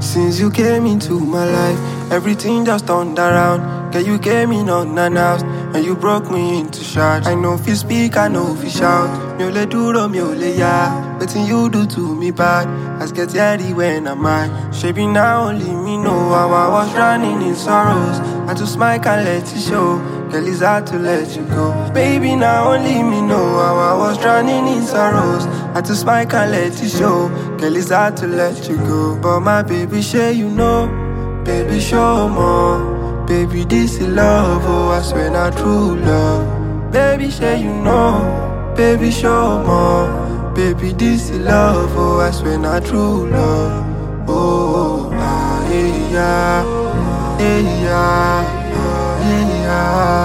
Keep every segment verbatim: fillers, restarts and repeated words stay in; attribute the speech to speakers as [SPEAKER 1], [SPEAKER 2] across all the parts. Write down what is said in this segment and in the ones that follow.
[SPEAKER 1] Since you came into my life, everything just turned around. Girl, you came in unannounced, and you broke me into shards. I know if you speak, I know if you shout. Mi ò lè dúró, mi ò lè yá. Wetin you do to me bad, I get ready when I'm mad. Shebi now only me know how I was drowning in sorrows. I just smile and let it show. Girl, it's hard to let you go. Baby, now only me know how I was drowning in sorrows. I just smile and let it show. Girl, it's hard to let you go. But my baby, sure you know. Baby, show more. Baby, this is love, oh, I swear not true love. Baby, sure you know. Baby, show more. Baby, this is love, oh, I swear not true love. Oh, ah, yeah, yeah, yeah, yeah, yeah.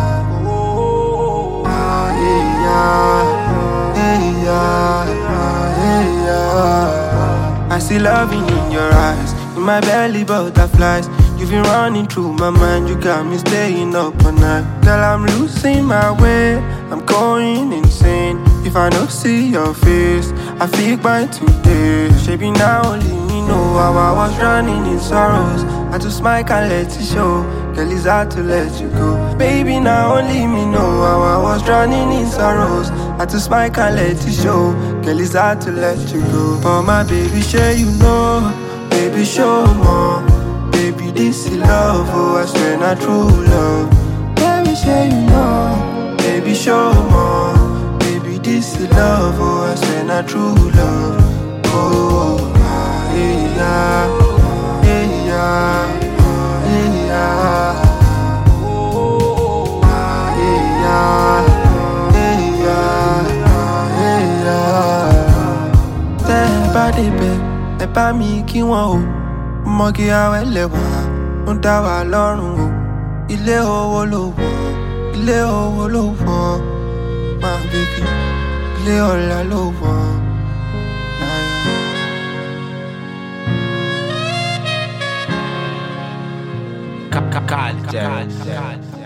[SPEAKER 1] Oh, ah, yeah, yeah, yeah, yeah. I see loving in your eyes, in my belly butterflies. You've been running through my mind, you got me staying up all night. Girl, I'm losing my way, I'm going insane. If I don't see your face, I feel mine today. Shaping now only me know how I was drowning in sorrows. I just smile and let it show. Girl, it's hard to let you go. Baby, now only me know how I was drowning in sorrows. I just smile and let it show. Girl, it's hard to let you go. But my baby, sure you know. Baby, show more. Baby, this is love, oh, I swear not true love. Baby, sure you know. Baby, show more. Baby, this is love, oh, I swear not true love. Oh, ah, yeah, yeah, yeah, yeah. Oh, ah, yeah, yeah, yeah. Tẹ́ bá débẹ̀, ẹ bá mi kí wọn o. Ọmọge awẹ́lẹ́wà ń dá wa lọ́rùn o. Ilé owó ló wọ̀, ilé owó ló wọ̀. My baby, ilé ọlá ló wọ̀.
[SPEAKER 2] Culture.